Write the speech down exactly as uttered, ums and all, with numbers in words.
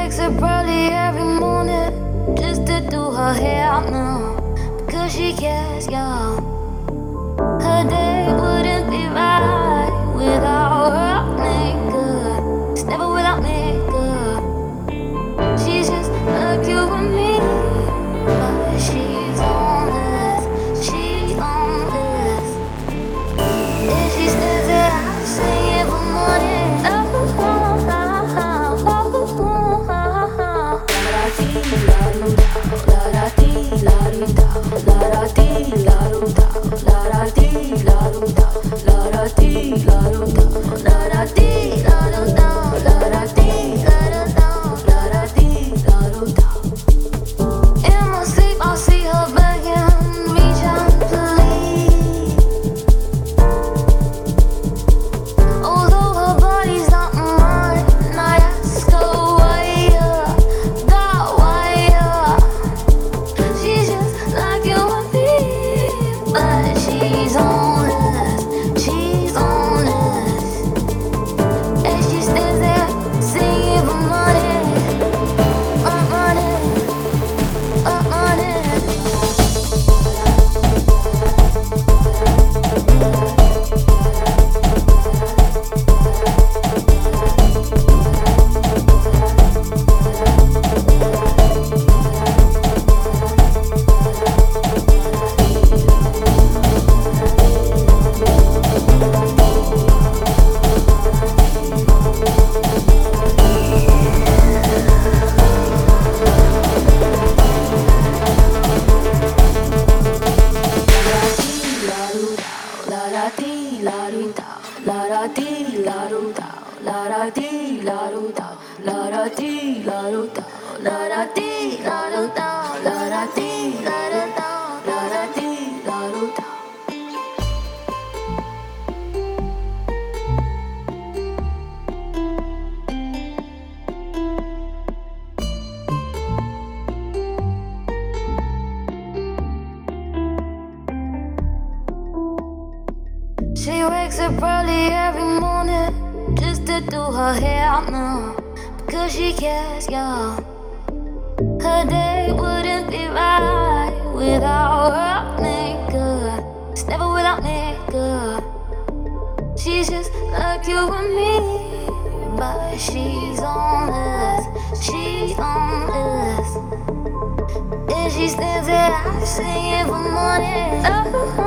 wakes up early every morning just to do her hair now because she cares, y'all. Her day wouldn't be right without her makeup. It's never without makeup. She's just like you and me, but she's on this, she's on this. And she stares at us saying for money. Oh, oh, oh, oh, oh, oh, oh. La da dee, la doo da, la da dee, la doo da, la da dee, la doo da, la da dee, la doo da, la da dee, la doo da, la da dee, la doo da, la da dee, la doo da. In my sleep, I see her begging me to please. Although her body's not mine, I ask her why, yeah, God, why, yeah. She's just like you and me, but she's on us, she's on us. And she stands there singing for money, uh, money, uh, money. La da dee, la doo da, la da dee, la doo da, la da dee, la doo da, la da dee, la doo da, la da dee, la doo da, la da dee, la doo da, la da dee, la doo da. She wakes up early every morning just to do her hair now because she cares, y'all. Her day wouldn't be right without her makeup. It's never without makeup. She's just like you and me, but she's on us, she's on us. And she stands there singing for money. Oh,